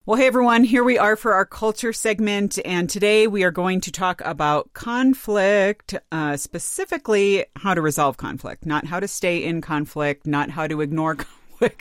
Well, hey, everyone, here we are for our culture segment, and today we are going to talk about conflict, specifically how to resolve conflict, not how to stay in conflict, not how to ignore conflict,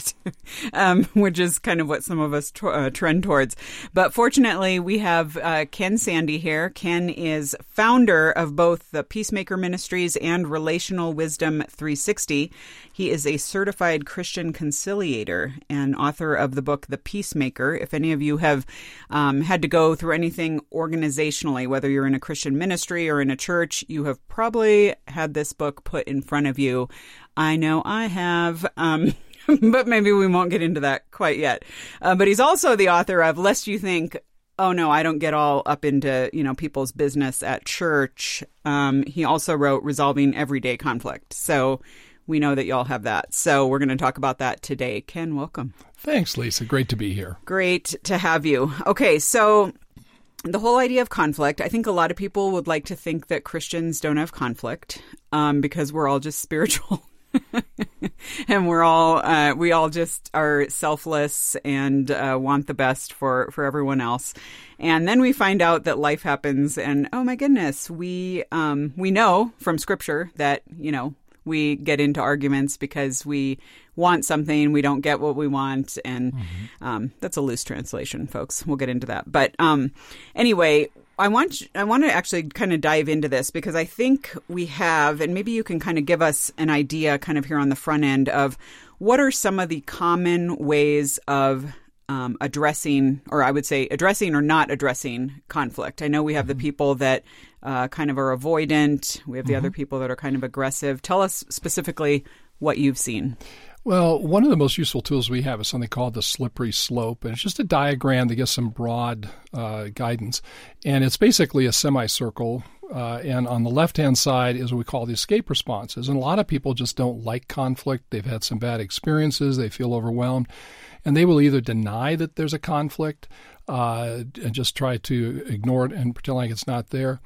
which is kind of what some of us trend towards. But fortunately, we have Ken Sande here. Ken is founder of both the Peacemaker Ministries and Relational Wisdom 360. He is a certified Christian conciliator and author of the book, The Peacemaker. If any of you have had to go through anything organizationally, whether you're in a Christian ministry or in a church, you have probably had this book put in front of you. I know I have. But maybe we won't get into that quite yet. But he's also the author of Lest You Think, Oh no, I don't get all up into, people's business at church. He also wrote Resolving Everyday Conflict. So we know that y'all have that. So we're going to talk about that today. Ken, welcome. Thanks, Lisa. Great to be here. Great to have you. Okay, so the whole idea of conflict, I think a lot of people would like to think that Christians don't have conflict because we're all just spiritual. And we all just are selfless and want the best for everyone else. And then we find out that life happens and, oh my goodness, we know from Scripture that, we get into arguments because we want something, we don't get what we want. And that's a loose translation, folks. We'll get into that. But anyway, I want to actually kind of dive into this because I think we have, and maybe you can kind of give us an idea kind of here on the front end of what are some of the common ways of addressing, or I would say addressing or not addressing conflict. I know we have the people that kind of are avoidant. We have the other people that are kind of aggressive. Tell us specifically what you've seen. Well, one of the most useful tools we have is something called the slippery slope. And it's just a diagram that gives some broad guidance. And it's basically a semicircle. And on the left-hand side is what we call the escape responses. And a lot of people just don't like conflict. They've had some bad experiences. They feel overwhelmed. And they will either deny that there's a conflict and just try to ignore it and pretend like it's not there.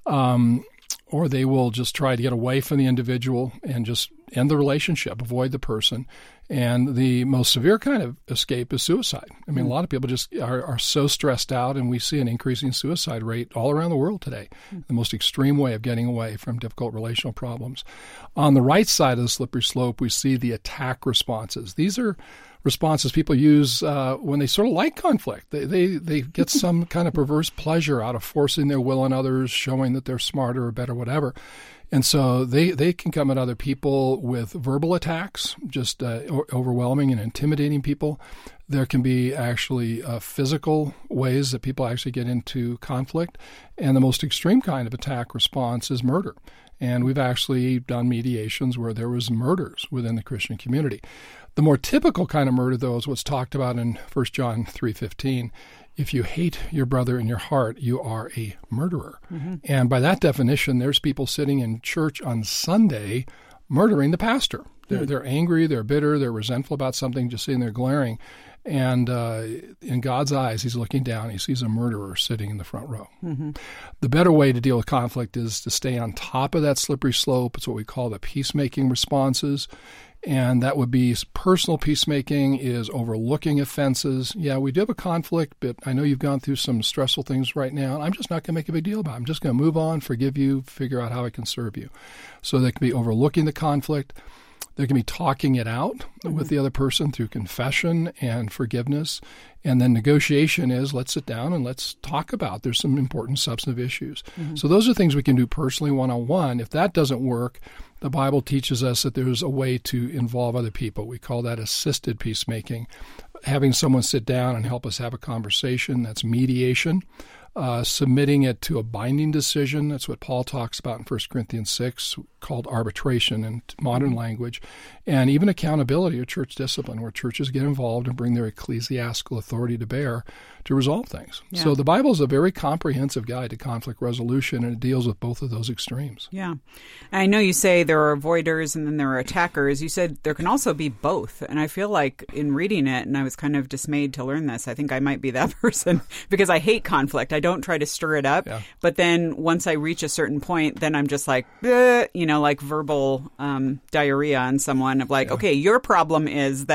Or they will just try to get away from the individual and just end the relationship, avoid the person. And the most severe kind of escape is suicide. I mean, a lot of people just are so stressed out, and we see an increasing suicide rate all around the world today, the most extreme way of getting away from difficult relational problems. On the right side of the slippery slope, we see the attack responses. These are responses people use when they sort of like conflict. They get some kind of perverse pleasure out of forcing their will on others, showing that they're smarter or better, whatever. And so they can come at other people with verbal attacks, just overwhelming and intimidating people. There can be actually physical ways that people actually get into conflict. And the most extreme kind of attack response is murder. And we've actually done mediations where there was murders within the Christian community. The more typical kind of murder, though, is what's talked about in 1 John 3:15. If you hate your brother in your heart, you are a murderer. And by that definition, there's people sitting in church on Sunday murdering the pastor. They're angry, they're bitter, they're resentful about something, just sitting there glaring. And in God's eyes, he's looking down. He sees a murderer sitting in the front row. The better way to deal with conflict is to stay on top of that slippery slope. It's what we call the peacemaking responses. And that would be personal peacemaking is overlooking offenses. Yeah, we do have a conflict, but I know you've gone through some stressful things right now, and I'm just not going to make a big deal about it. I'm just going to move on, forgive you, figure out how I can serve you. So there can be overlooking the conflict. There can be talking it out with the other person through confession and forgiveness. And then negotiation is let's sit down and let's talk about there's some important substantive issues. So those are things we can do personally one-on-one. If that doesn't work, the Bible teaches us that there's a way to involve other people. We call that assisted peacemaking. Having someone sit down and help us have a conversation, that's mediation. Submitting it to a binding decision, that's what Paul talks about in 1 Corinthians 6, called arbitration in modern language, and even accountability or church discipline, where churches get involved and bring their ecclesiastical authority to bear to resolve things. Yeah. So the Bible is a very comprehensive guide to conflict resolution, and it deals with both of those extremes. Yeah. I know you say there are avoiders and then there are attackers. You said there can also be both, and I feel like in reading it, and I was kind of dismayed to learn this, I think I might be that person because I hate conflict. I don't try to stir it up, but then once I reach a certain point, then I'm just like, like verbal diarrhea on someone of like, okay, your problem is that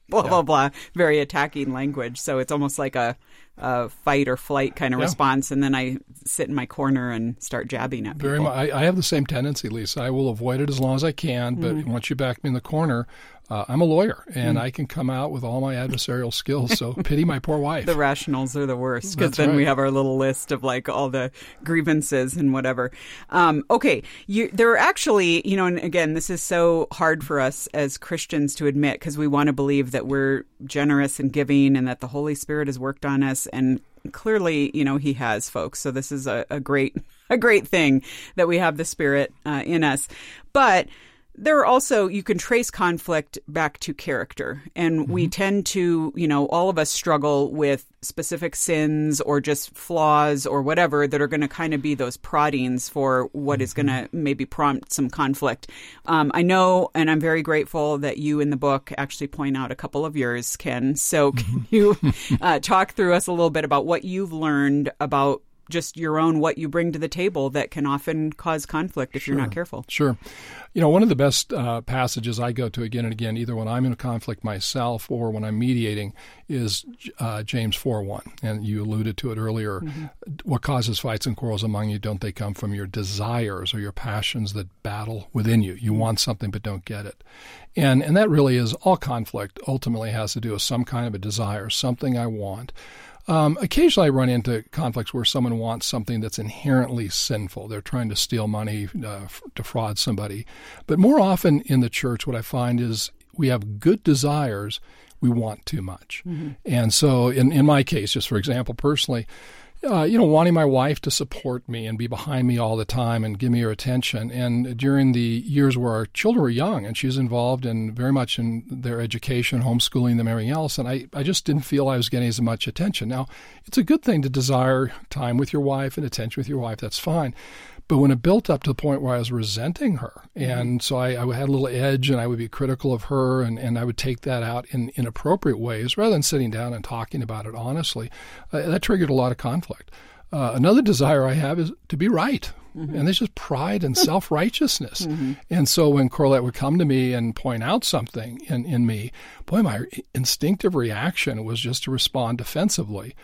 blah, blah, blah, very attacking language. So it's almost like a fight or flight kind of response. And then I sit in my corner and start jabbing at people. Very much. I have the same tendency, Lisa. I will avoid it as long as I can. But once you back me in the corner, I'm a lawyer, and I can come out with all my adversarial skills, so pity my poor wife. The rationals are the worst, because then we have our little list of like all the grievances and whatever. Okay, there are actually, and again, this is so hard for us as Christians to admit, because we want to believe that we're generous and giving and that the Holy Spirit has worked on us, and clearly, he has, folks. So this is a great thing that we have the Spirit in us. But there are also, you can trace conflict back to character. And we tend to, all of us struggle with specific sins or just flaws or whatever that are going to kind of be those proddings for what is going to maybe prompt some conflict. I know, and I'm very grateful that you in the book actually point out a couple of yours, Ken. So can you talk through us a little bit about what you've learned about just your own, what you bring to the table that can often cause conflict if you're not careful? Sure. One of the best passages I go to again and again, either when I'm in a conflict myself or when I'm mediating, is James 4:1. And you alluded to it earlier. What causes fights and quarrels among you? Don't they come from your desires or your passions that battle within you? You want something but don't get it. And that really is all conflict ultimately has to do with some kind of a desire, something I want. Occasionally I run into conflicts where someone wants something that's inherently sinful. They're trying to steal money, defraud somebody. But more often in the church, what I find is we have good desires, we want too much. And so in my case, just for example, personally, wanting my wife to support me and be behind me all the time and give me her attention. And during the years where our children were young and she was involved very much in their education, homeschooling them, everything else, and I just didn't feel I was getting as much attention. Now, it's a good thing to desire time with your wife and attention with your wife. That's fine. But when it built up to the point where I was resenting her, and so I had a little edge and I would be critical of her and I would take that out in inappropriate ways rather than sitting down and talking about it honestly, that triggered a lot of conflict. Another desire I have is to be right. And there's just pride and self-righteousness. And so when Corlette would come to me and point out something in me, boy, my instinctive reaction was just to respond defensively.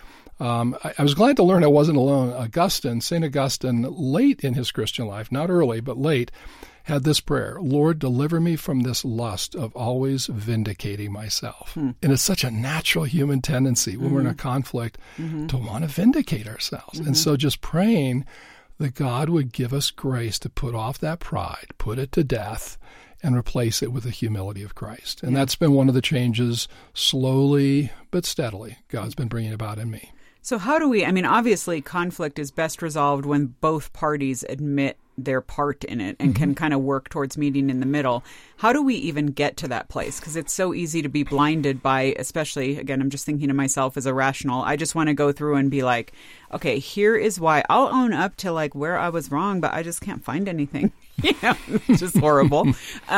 I was glad to learn I wasn't alone. St. Augustine, late in his Christian life, not early, but late, had this prayer: Lord, deliver me from this lust of always vindicating myself. And it's such a natural human tendency when we're in a conflict to want to vindicate ourselves. And so just praying that God would give us grace to put off that pride, put it to death, and replace it with the humility of Christ. And that's been one of the changes, slowly but steadily, God's been bringing about in me. So how do we, obviously conflict is best resolved when both parties admit their part in it and can kind of work towards meeting in the middle. How do we even get to that place? Because it's so easy to be blinded by, especially, again, I'm just thinking to myself as a rational, I just want to go through and be like, okay, here is why. I'll own up to like where I was wrong, but I just can't find anything. It's just horrible.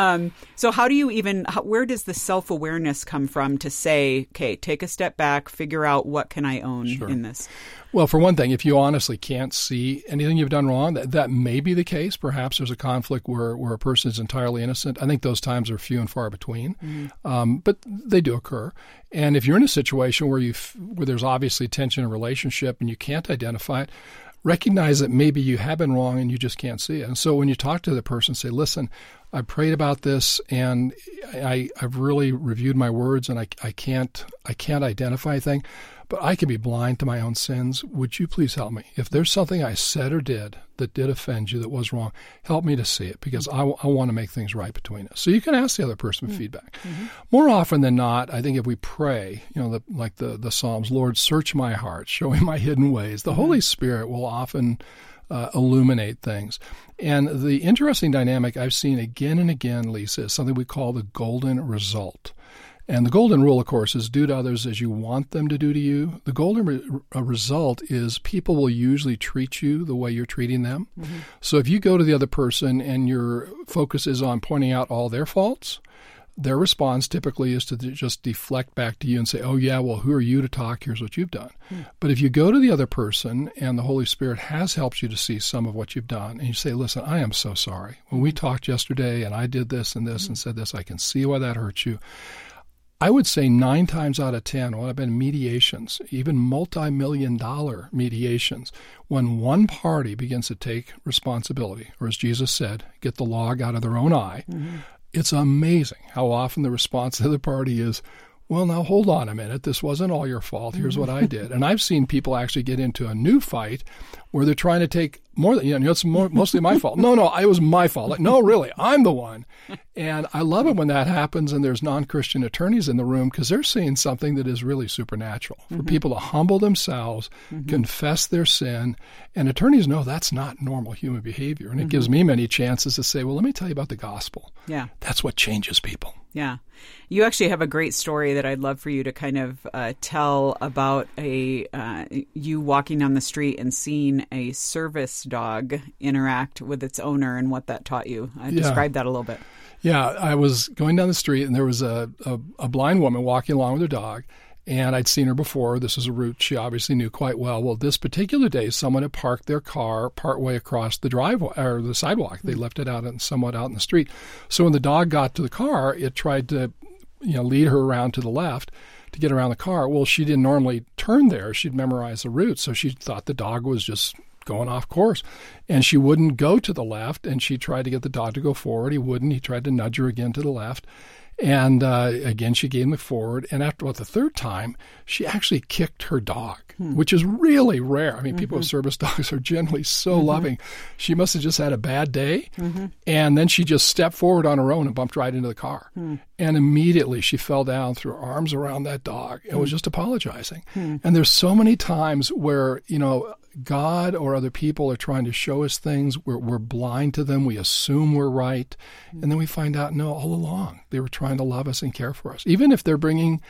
So how do you where does the self-awareness come from to say, okay, take a step back, figure out what can I own in this? Well, for one thing, if you honestly can't see anything you've done wrong, that may be the case. Perhaps there's a conflict where a person is entirely innocent. I think those times are few and far between, but they do occur. And if you're in a situation where there's obviously tension in a relationship and you can't identify it, recognize that maybe you have been wrong and you just can't see it. And so when you talk to the person, say, listen, I prayed about this and I've really reviewed my words and I can't identify anything, but I can be blind to my own sins. Would you please help me? If there's something I said or did that did offend you, that was wrong, help me to see it, because I want to make things right between us. So you can ask the other person for feedback. More often than not, I think if we pray, like the Psalms, Lord, search my heart, show me my hidden ways, the Holy Spirit will often illuminate things. And the interesting dynamic I've seen again and again, Lisa, is something we call the golden result. And the golden rule, of course, is do to others as you want them to do to you. The golden result is people will usually treat you the way you're treating them. So if you go to the other person and your focus is on pointing out all their faults, their response typically is to just deflect back to you and say, oh, yeah, well, who are you to talk? Here's what you've done. But if you go to the other person and the Holy Spirit has helped you to see some of what you've done, and you say, listen, I am so sorry. When we talked yesterday and I did this and this and said this, I can see why that hurt you. I would say 9 times out of 10, when I've been in mediations, even multi-million-dollar mediations, when one party begins to take responsibility, or as Jesus said, get the log out of their own eye, it's amazing how often the response of the party is, well, now hold on a minute. This wasn't all your fault. Here's what I did. And I've seen people actually get into a new fight where they're trying to take more than, it's mostly my fault. No, it was my fault. Like, no, really, I'm the one. And I love it when that happens and there's non-Christian attorneys in the room because they're seeing something that is really supernatural. For people to humble themselves, confess their sin, and attorneys know that's not normal human behavior. And it gives me many chances to say, well, let me tell you about the gospel. Yeah. That's what changes people. Yeah. You actually have a great story that I'd love for you to kind of tell about you walking down the street and seeing a service dog interact with its owner and what that taught you. Describe that a little bit. Yeah, I was going down the street and there was a blind woman walking along with her dog. And I'd seen her before. This is a route she obviously knew quite well. Well, this particular day, someone had parked their car partway across the driveway or the sidewalk. They left it somewhat out in the street. So when the dog got to the car, it tried to, lead her around to the left to get around the car. Well, she didn't normally turn there. She'd memorized the route, so she thought the dog was just going off course. And she wouldn't go to the left, and she tried to get the dog to go forward. He wouldn't. He tried to nudge her again to the left. And again, she gave him forward. And after about the third time, she actually kicked her dog, which is really rare. I mean, people with service dogs are generally so loving. She must have just had a bad day. And then she just stepped forward on her own and bumped right into the car. And immediately she fell down, threw her arms around that dog, and was just apologizing. And there's so many times where, God or other people are trying to show us things. We're blind to them. We assume we're right. And then we find out, no, all along, they were trying to love us and care for us. Even if they're bringing,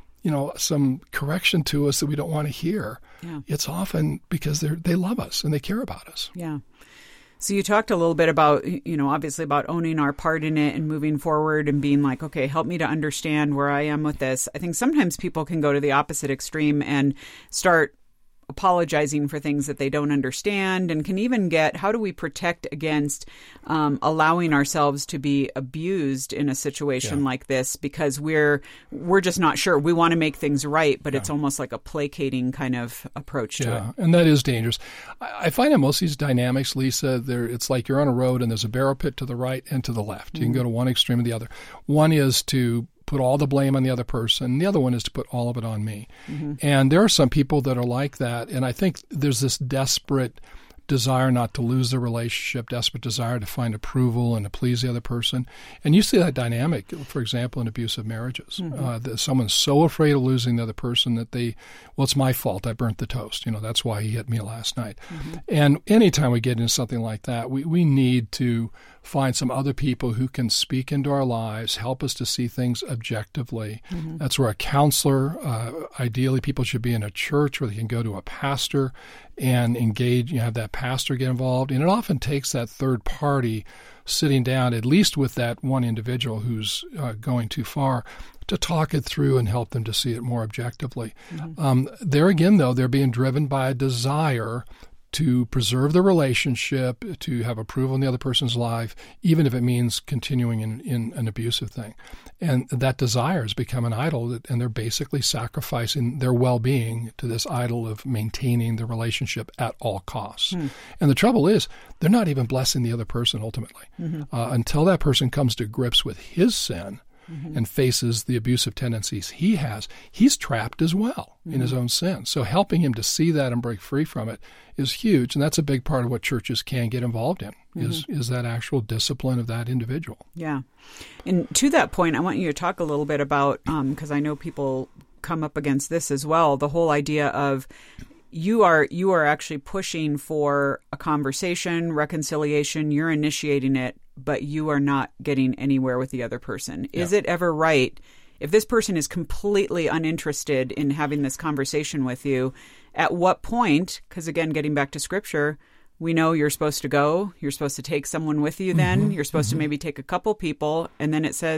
some correction to us that we don't want to hear, it's often because they love us and they care about us. Yeah. So you talked a little bit about, obviously about owning our part in it and moving forward and being like, okay, help me to understand where I am with this. I think sometimes people can go to the opposite extreme and start apologizing for things that they don't understand and can even how do we protect against allowing ourselves to be abused in a situation like this because we're just not sure. We want to make things right, but it's almost like a placating kind of approach to it. And that is dangerous. I find that most of these dynamics, Lisa, it's like you're on a road and there's a barrel pit to the right and to the left. You can go to one extreme or the other. One is to put all the blame on the other person. The other one is to put all of it on me. And there are some people that are like that. And I think there's this desperate desire not to lose the relationship, desperate desire to find approval and to please the other person. And you see that dynamic, for example, in abusive marriages. That someone's so afraid of losing the other person that it's my fault. I burnt the toast. That's why he hit me last night. And anytime we get into something like that, we need to find some other people who can speak into our lives, help us to see things objectively. That's where a counselor, ideally people should be in a church where they can go to a pastor and engage, have that pastor get involved. And it often takes that third party sitting down, at least with that one individual who's going too far, to talk it through and help them to see it more objectively. There again, though, they're being driven by a desire to preserve the relationship, to have approval in the other person's life, even if it means continuing in an abusive thing. And that desire has become an idol, and they're basically sacrificing their well-being to this idol of maintaining the relationship at all costs. And the trouble is, they're not even blessing the other person ultimately. Until that person comes to grips with his sin, and faces the abusive tendencies he has, he's trapped as well in his own sin. So helping him to see that and break free from it is huge. And that's a big part of what churches can get involved in, is that actual discipline of that individual. Yeah. And to that point, I want you to talk a little bit about, because I know people come up against this as well, the whole idea of you are actually pushing for a conversation, reconciliation, you're initiating it, but you are not getting anywhere with the other person. Is it ever right, if this person is completely uninterested in having this conversation with you, at what point, because again, getting back to Scripture, we know you're supposed to go, you're supposed to take someone with you then, you're supposed to maybe take a couple people, and then it says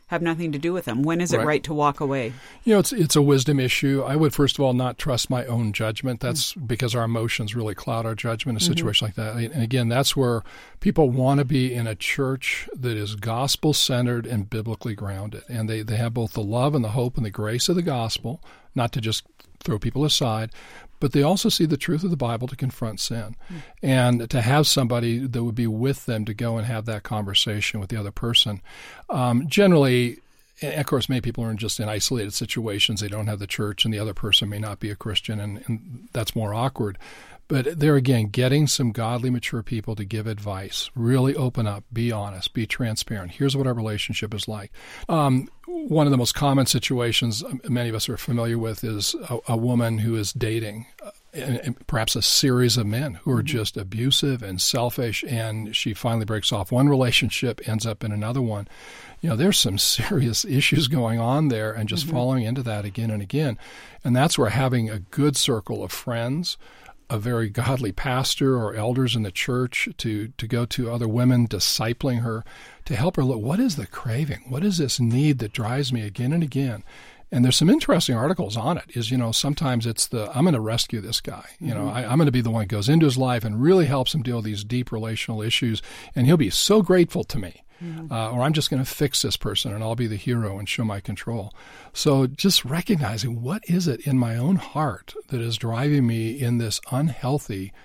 have nothing to do with them? When is it right to walk away? It's a wisdom issue. I would, first of all, not trust my own judgment. That's because our emotions really cloud our judgment in a situation like that. And again, that's where people want to be in a church that is gospel-centered and biblically grounded. And they have both the love and the hope and the grace of the gospel, not to just throw people aside, but they also see the truth of the Bible to confront sin. And to have somebody that would be with them to go and have that conversation with the other person. Generally, and of course, many people are just in isolated situations. They don't have the church, and the other person may not be a Christian, and that's more awkward. But there again, getting some godly, mature people to give advice, really open up, be honest, be transparent. Here's what our relationship is like. One of the most common situations many of us are familiar with is a woman who is dating and perhaps a series of men who are just abusive and selfish, and she finally breaks off one relationship, ends up in another one. There's some serious issues going on there, and just following into that again and again. And that's where having a good circle of friends, a very godly pastor or elders in the church to go to other women, discipling her, to help her look, what is the craving? What is this need that drives me again and again? And there's some interesting articles on it. Sometimes it's I'm going to rescue this guy. I'm going to be the one who goes into his life and really helps him deal with these deep relational issues, and he'll be so grateful to me. Or I'm just going to fix this person and I'll be the hero and show my control. So just recognizing what is it in my own heart that is driving me in this unhealthy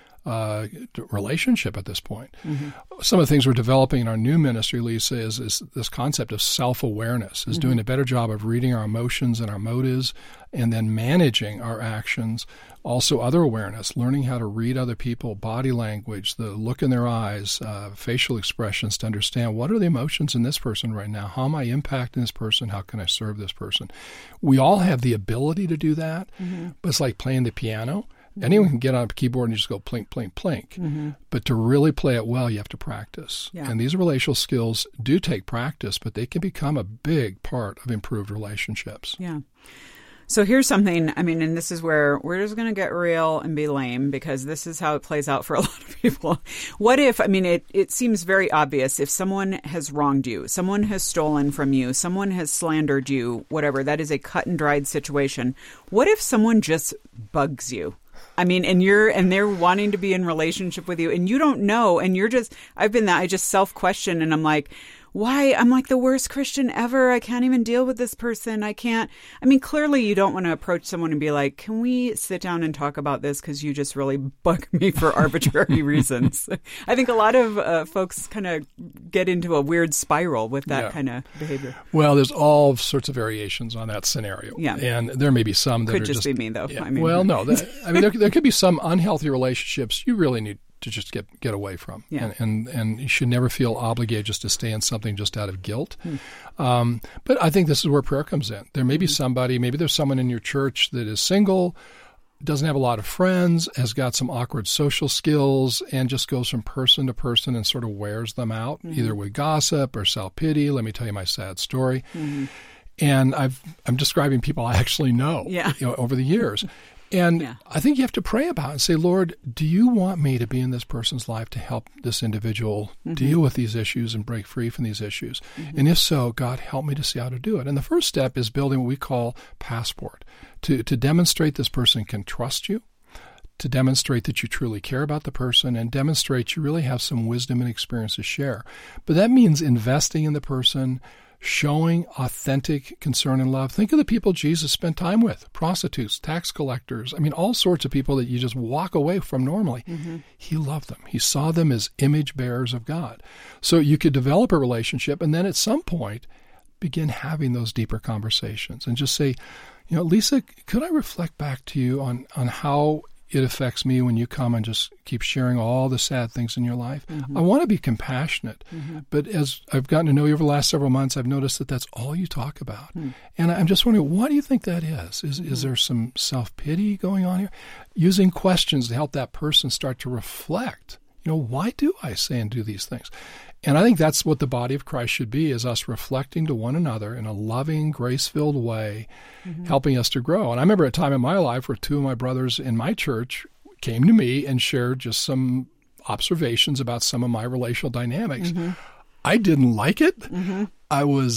relationship at this point. Some of the things we're developing in our new ministry, Lisa, is this concept of self-awareness, is doing a better job of reading our emotions and our motives and then managing our actions. Also other awareness, learning how to read other people, body language, the look in their eyes, facial expressions to understand what are the emotions in this person right now? How am I impacting this person? How can I serve this person? We all have the ability to do that, but it's like playing the piano. Anyone can get on a keyboard and just go plink, plink, plink. But to really play it well, you have to practice. Yeah. And these relational skills do take practice, but they can become a big part of improved relationships. Yeah. So here's something, and this is where we're just going to get real and be lame, because this is how it plays out for a lot of people. What if, it seems very obvious, if someone has wronged you, someone has stolen from you, someone has slandered you, whatever, that is a cut and dried situation. What if someone just bugs you? And they're wanting to be in relationship with you and you don't know, and I've been that, I just self-question and I'm like, why? I'm like the worst Christian ever. I can't even deal with this person. I can't. Clearly you don't want to approach someone and be like, can we sit down and talk about this? Because you just really bug me for arbitrary reasons. I think a lot of folks kind of get into a weird spiral with that kind of behavior. Well, there's all sorts of variations on that scenario. Yeah. And there may be some that could just be me, though. Yeah. There could be some unhealthy relationships you really need to just get away from. Yeah. And you should never feel obligated just to stay in something just out of guilt. But I think this is where prayer comes in. There may be maybe there's someone in your church that is single, doesn't have a lot of friends, has got some awkward social skills, and just goes from person to person and sort of wears them out, either with gossip or self-pity. Let me tell you my sad story. And I'm describing people I actually know, over the years. And I think you have to pray about it and say, Lord, do you want me to be in this person's life to help this individual deal with these issues and break free from these issues? And if so, God, help me to see how to do it. And the first step is building what we call passport, to demonstrate this person can trust you, to demonstrate that you truly care about the person, and demonstrate you really have some wisdom and experience to share. But that means investing in the person, showing authentic concern and love. Think of the people Jesus spent time with, prostitutes, tax collectors, all sorts of people that you just walk away from normally. He loved them. He saw them as image bearers of God. So you could develop a relationship and then at some point begin having those deeper conversations and just say, Lisa, could I reflect back to you on how it affects me when you come and just keep sharing all the sad things in your life? I want to be compassionate, but as I've gotten to know you over the last several months, I've noticed that that's all you talk about. And I'm just wondering, what do you think that is? Is there some self-pity going on here? Using questions to help that person start to reflect, why do I say and do these things? And I think that's what the body of Christ should be, is us reflecting to one another in a loving, grace-filled way, helping us to grow. And I remember a time in my life where two of my brothers in my church came to me and shared just some observations about some of my relational dynamics. I didn't like it. I was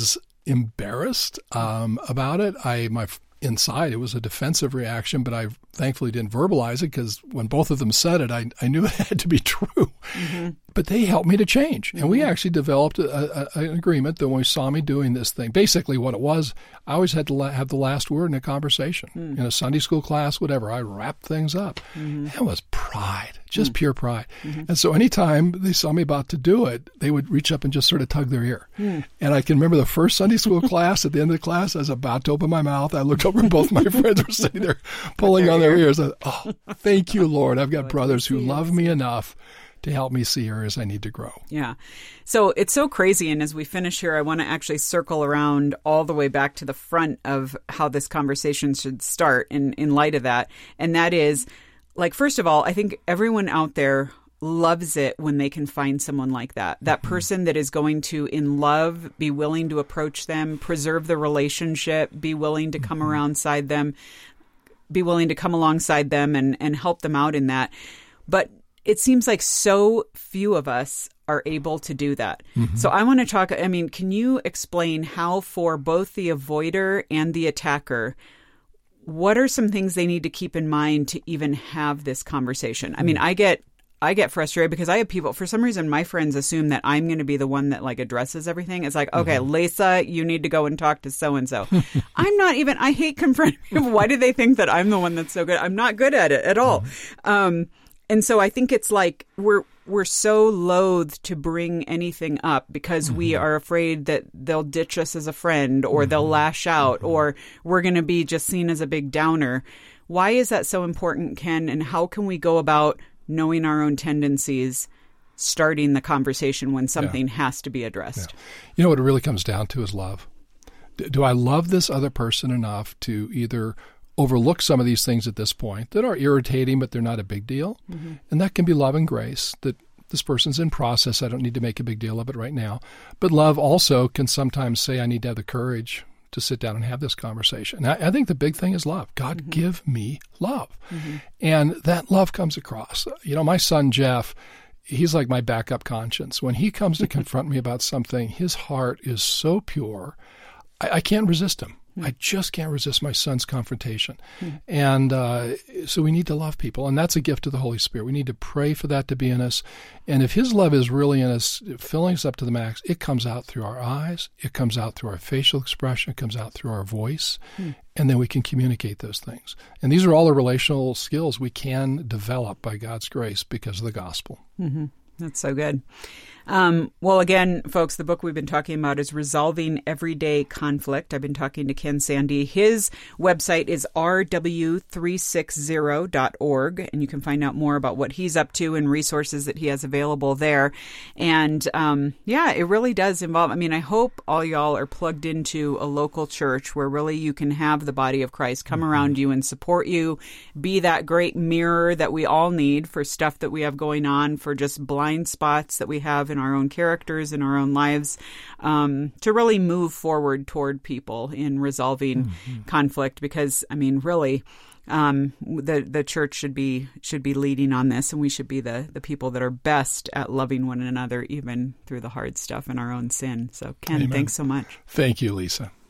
embarrassed about it. Inside, it was a defensive reaction, but I thankfully didn't verbalize it because when both of them said it, I knew it had to be true. Mm-hmm. But they helped me to change. Mm-hmm. And we actually developed an agreement that when we saw me doing this thing, basically what it was, I always had to have the last word in a conversation. Mm-hmm. In a Sunday school class, whatever, I wrapped things up. Mm-hmm. It was pride, just pure pride. Mm-hmm. And so anytime they saw me about to do it, they would reach up and just sort of tug their ear. Mm. And I can remember the first Sunday school class, at the end of the class, I was about to open my mouth. I looked over and both my friends were sitting there pulling on their ears. Oh, thank you, Lord. I've got brothers who love me enough to help me see areas I need to grow. Yeah. So it's so crazy. And as we finish here, I want to actually circle around all the way back to the front of how this conversation should start in light of that. And that is, like, first of all, I think everyone out there loves it when they can find someone like that person that is going to, in love, be willing to approach them, preserve the relationship, be willing to come alongside them and help them out in that. But it seems like so few of us are able to do that. Mm-hmm. So I want to talk, can you explain how for both the avoider and the attacker, what are some things they need to keep in mind to even have this conversation? I mean, I get frustrated because I have people, for some reason, my friends assume that I'm going to be the one that like addresses everything. It's like, okay, Lisa, you need to go and talk to so-and-so. I'm not even, I hate confronting people. Why do they think that I'm the one that's so good? I'm not good at it at all. And so I think it's like we're so loath to bring anything up because we are afraid that they'll ditch us as a friend or they'll lash out or we're going to be just seen as a big downer. Why is that so important, Ken? And how can we go about knowing our own tendencies, starting the conversation when something has to be addressed? Yeah. You know, what it really comes down to is love. Do I love this other person enough to either overlook some of these things at this point that are irritating, but they're not a big deal? Mm-hmm. And that can be love and grace, that this person's in process. I don't need to make a big deal of it right now. But love also can sometimes say, I need to have the courage to sit down and have this conversation. And I think the big thing is love. God, give me love. Mm-hmm. And that love comes across. You know, my son, Jeff, he's like my backup conscience. When he comes to confront me about something, his heart is so pure, I can't resist him. I just can't resist my son's confrontation. And so we need to love people. And that's a gift of the Holy Spirit. We need to pray for that to be in us. And if his love is really in us, filling us up to the max, it comes out through our eyes. It comes out through our facial expression. It comes out through our voice. And then we can communicate those things. And these are all the relational skills we can develop by God's grace because of the gospel. Mm-hmm. That's so good. Well, again, folks, the book we've been talking about is Resolving Everyday Conflict. I've been talking to Ken Sande. His website is rw360.org, and you can find out more about what he's up to and resources that he has available there. And it really does involve, I hope all y'all are plugged into a local church where really you can have the body of Christ come around you and support you, be that great mirror that we all need for stuff that we have going on, for just blind spots that we have in our own characters, in our own lives, to really move forward toward people in resolving conflict. Because, really, the church should be leading on this, and we should be the people that are best at loving one another, even through the hard stuff and our own sin. So, Ken, thanks so much. Thank you, Lisa.